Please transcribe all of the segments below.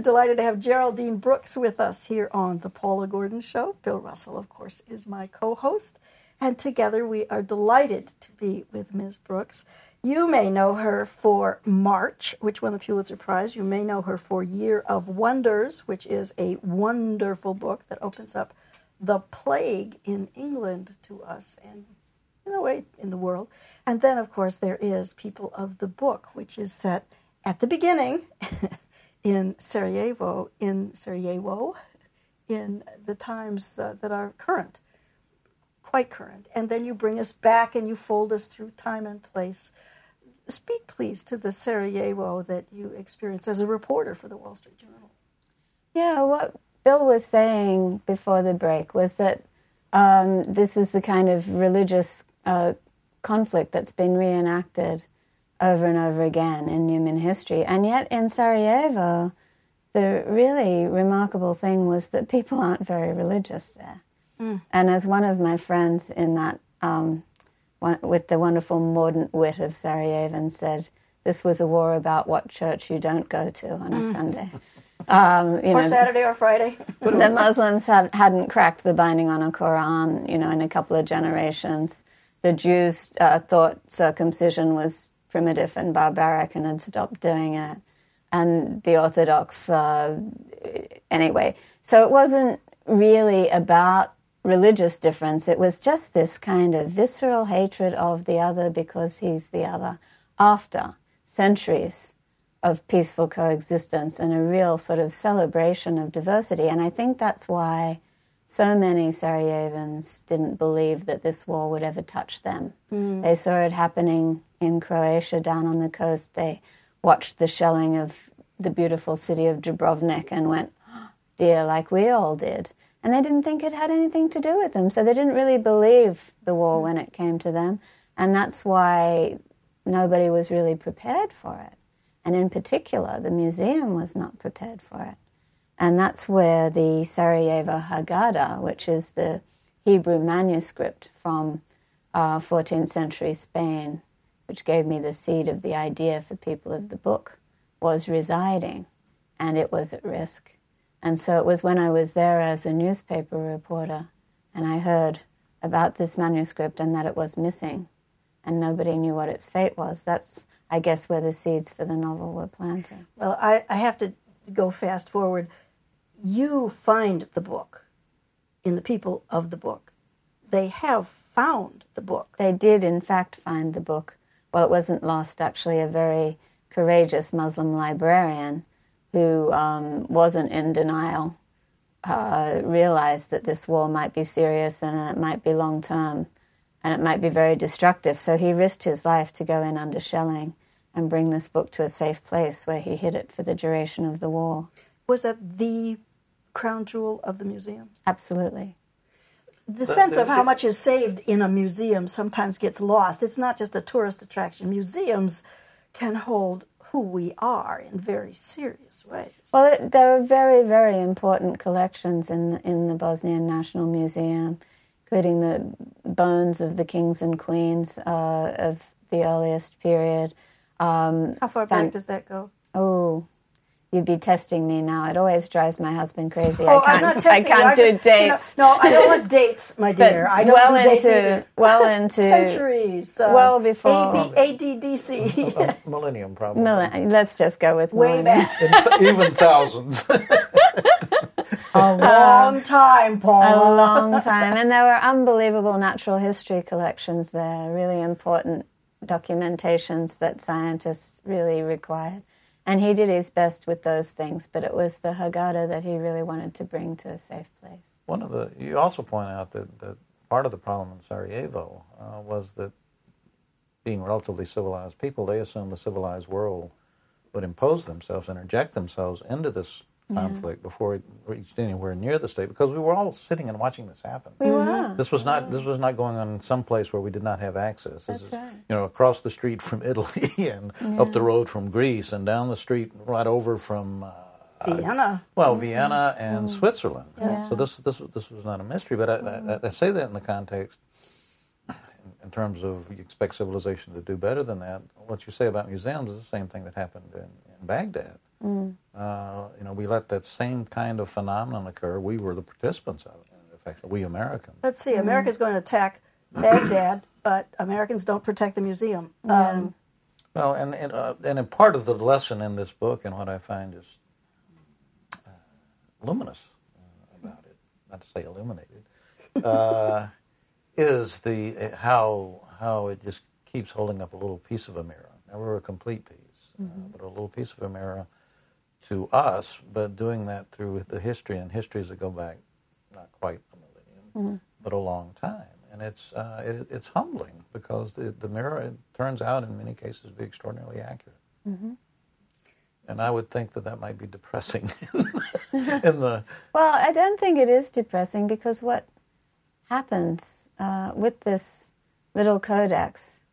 We're delighted to have Geraldine Brooks with us here on The Paula Gordon Show. Bill Russell, of course, is my co-host. And together we are delighted to be with Ms. Brooks. You may know her for March, which won the Pulitzer Prize. You may know her for Year of Wonders, which is a wonderful book that opens up the plague in England to us and, in a way, in the world. And then, of course, there is People of the Book, which is set at the beginning in Sarajevo, in the times that are current, quite current. And then you bring us back and you fold us through time and place. Speak, please, to the Sarajevo that you experienced as a reporter for the Wall Street Journal. Yeah, what Bill was saying before the break was that this is the kind of religious conflict that's been reenacted over and over again in human history. And yet in Sarajevo, the really remarkable thing was that people aren't very religious there. Mm. And as one of my friends in that, with the wonderful mordant wit of Sarajevan said, this was a war about what church you don't go to on a Sunday. Or Saturday or Friday. The Muslims hadn't cracked the binding on a Quran, in a couple of generations. The Jews thought circumcision was primitive and barbaric and had stopped doing it. And the Orthodox, anyway. So it wasn't really about religious difference. It was just this kind of visceral hatred of the other because he's the other after centuries of peaceful coexistence and a real sort of celebration of diversity. And I think that's why so many Sarajevans didn't believe that this war would ever touch them. Mm. They saw it happening in Croatia down on the coast. They watched the shelling of the beautiful city of Dubrovnik and went, oh, dear, like we all did. And they didn't think it had anything to do with them. So they didn't really believe the war when it came to them. And that's why nobody was really prepared for it. And in particular, the museum was not prepared for it. And that's where the Sarajevo Haggadah, which is the Hebrew manuscript from 14th century Spain, which gave me the seed of the idea for People of the Book, was residing, and it was at risk. And so it was when I was there as a newspaper reporter and I heard about this manuscript and that it was missing and nobody knew what its fate was. That's, I guess, where the seeds for the novel were planted. Well, I have to go fast forward. You find the book in the People of the Book. They have found the book. They did, in fact, find the book. Well, it wasn't lost, actually. A very courageous Muslim librarian who wasn't in denial realized that this war might be serious and it might be long-term and it might be very destructive. So he risked his life to go in under shelling and bring this book to a safe place where he hid it for the duration of the war. Was that the crown jewel of the museum? Absolutely. The sense of how much is saved in a museum sometimes gets lost. It's not just a tourist attraction. Museums can hold who we are in very serious ways. Well, there are very, very important collections in the Bosnian National Museum, including the bones of the kings and queens of the earliest period. How far back does that go? Oh, you'd be testing me now. It always drives my husband crazy. I can't do dates. No, I don't want dates, my dear. I don't do dates either. Well into centuries. Well before ADDC. Millennium, probably. Let's just go with way back. Even thousands. A long time, Paula. A long time. And there were unbelievable natural history collections there, really important documentations that scientists really required. And he did his best with those things, but it was the Haggadah that he really wanted to bring to a safe place. You also point out that part of the problem in Sarajevo was that being relatively civilized people, they assumed the civilized world would impose themselves, interject themselves into this conflict before it reached anywhere near the state, because we were all sitting and watching this happen. We were. This was not going on in some place where we did not have access. That's right. Across the street from Italy and up the road from Greece and down the street right over from Vienna. Vienna and Switzerland. Yeah. So this was not a mystery, but I say that in the context, in terms of you expect civilization to do better than that. What you say about museums is the same thing that happened in Baghdad. We let that same kind of phenomenon occur. We were the participants of it, in effect, we Americans. Let's see, America's going to attack Baghdad, but Americans don't protect the museum. Well, and part of the lesson in this book, and what I find is luminous about it, not to say illuminated, is how it just keeps holding up a little piece of a mirror. Never a complete piece, but a little piece of a mirror to us, but doing that through the history, and histories that go back not quite a millennium, but a long time. And it's humbling, because the mirror, it turns out in many cases to be extraordinarily accurate. And I would think that might be depressing Well, I don't think it is depressing, because what happens with this little codex,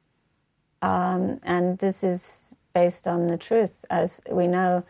and this is based on the truth, as we know,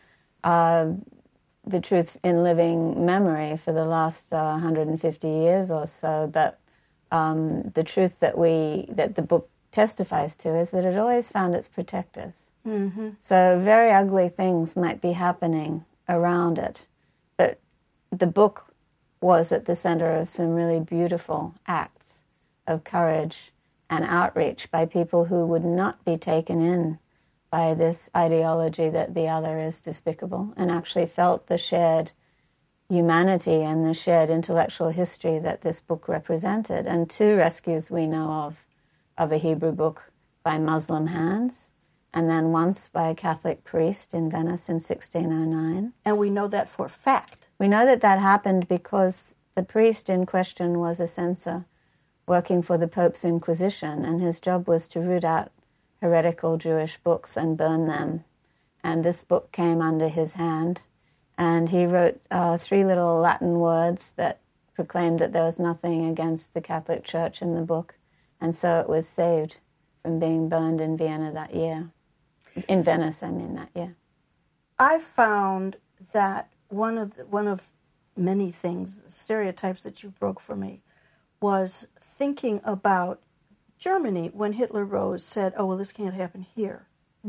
the truth in living memory for the last 150 years or so, but the truth that the book testifies to is that it always found its protectors. So very ugly things might be happening around it, but the book was at the center of some really beautiful acts of courage and outreach by people who would not be taken in by this ideology that the other is despicable, and actually felt the shared humanity and the shared intellectual history that this book represented. And 2 rescues we know of a Hebrew book by Muslim hands, and then once by a Catholic priest in Venice in 1609. And we know that for a fact. We know that happened because the priest in question was a censor working for the Pope's Inquisition, and his job was to root out heretical Jewish books and burn them. And this book came under his hand, and he wrote 3 little Latin words that proclaimed that there was nothing against the Catholic Church in the book, and so it was saved from being burned in Vienna that year. In Venice, that year. I found that one of many things, the stereotypes that you broke for me, was thinking about Germany, when Hitler rose, said, oh, well, this can't happen here.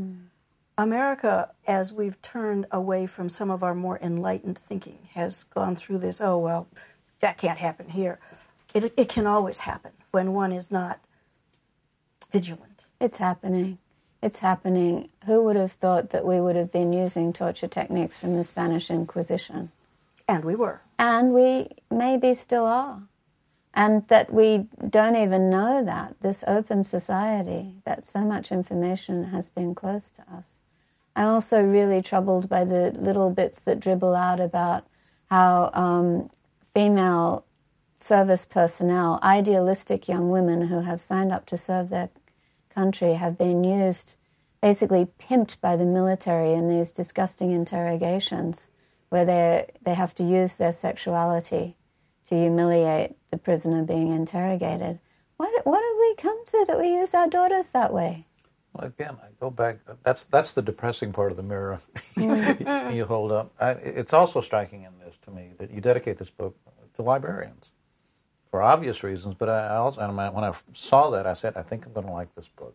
America, as we've turned away from some of our more enlightened thinking, has gone through this, oh, well, that can't happen here. It can always happen when one is not vigilant. It's happening. It's happening. Who would have thought that we would have been using torture techniques from the Spanish Inquisition? And we were. And we maybe still are. And that we don't even know that, this open society, that so much information has been close to us. I'm also really troubled by the little bits that dribble out about how female service personnel, idealistic young women who have signed up to serve their country, have been used, basically pimped by the military in these disgusting interrogations where they have to use their sexuality to humiliate the prisoner being interrogated. What have we come to that we use our daughters that way? Well, again, I go back. That's the depressing part of the mirror you hold up. It's also striking in this to me that you dedicate this book to librarians for obvious reasons. But I also, and when I saw that, I said, I think I'm going to like this book.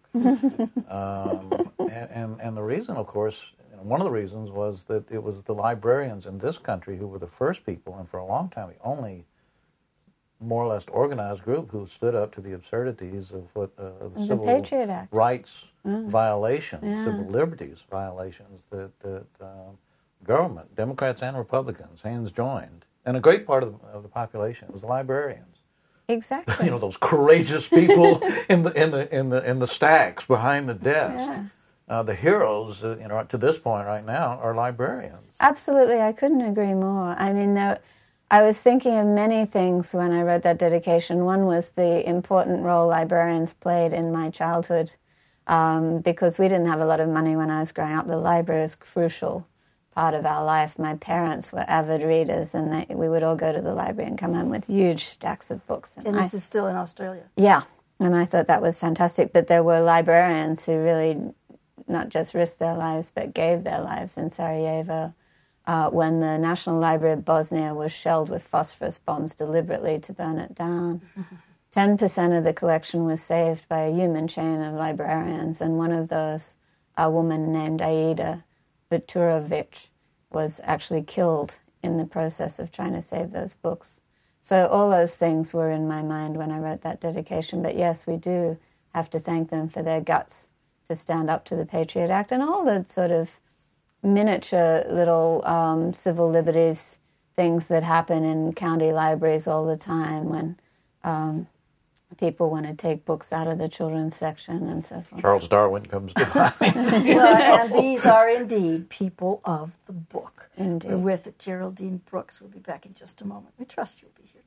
And the reason, of course, one of the reasons was that it was the librarians in this country who were the first people, and for a long time the only more or less organized group who stood up to the absurdities of what the civil Patriot Act. Rights violations, civil liberties violations that government, Democrats and Republicans, hands joined, and a great part of the population was the librarians. Exactly. Those courageous people in the stacks behind the desk. Yeah. The heroes, to this point right now, are librarians. Absolutely, I couldn't agree more. I was thinking of many things when I wrote that dedication. One was the important role librarians played in my childhood, because we didn't have a lot of money when I was growing up. The library was a crucial part of our life. My parents were avid readers, and we would all go to the library and come home with huge stacks of books. And this is still in Australia. Yeah, and I thought that was fantastic. But there were librarians who really not just risked their lives, but gave their lives in Sarajevo, when the National Library of Bosnia was shelled with phosphorus bombs deliberately to burn it down. 10% of the collection was saved by a human chain of librarians, and one of those, a woman named Aida Viturovic, was actually killed in the process of trying to save those books. So all those things were in my mind when I wrote that dedication. But yes, we do have to thank them for their guts to stand up to the Patriot Act and all the sort of miniature little civil liberties things that happen in county libraries all the time when people want to take books out of the children's section and so forth. Charles Darwin comes to mind. Well, and these are indeed people of the book. Indeed. With Geraldine Brooks. We'll be back in just a moment. We trust you'll be here